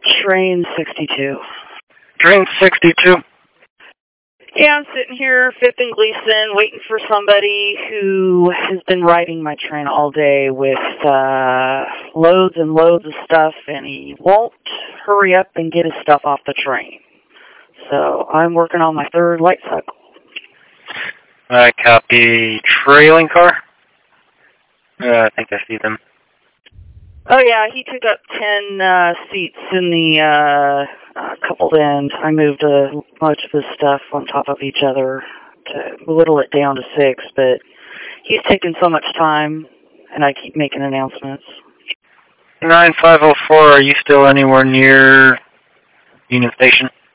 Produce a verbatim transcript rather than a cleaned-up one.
Train sixty-two. Train sixty-two. Yeah, I'm sitting here, fifth and Gleason, waiting for somebody who has been riding my train all day with uh, loads and loads of stuff, and he won't hurry up and get his stuff off the train. So I'm working on my third light cycle. I copy. Trailing car? Uh, I think I see them. Oh, yeah, he took up ten uh, seats in the uh, uh, coupled end. I moved a bunch of his stuff on top of each other to whittle it down to six, but he's taking so much time, and I keep making announcements. nine five oh four, are you still anywhere near Union Station?